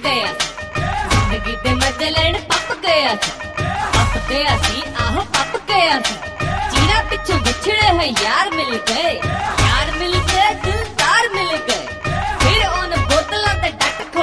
गया जिंदगी दे मजे लैन पप गया सी आहो पप गया सी चीड़ा पिछू बिछड़े हैं यार मिल गए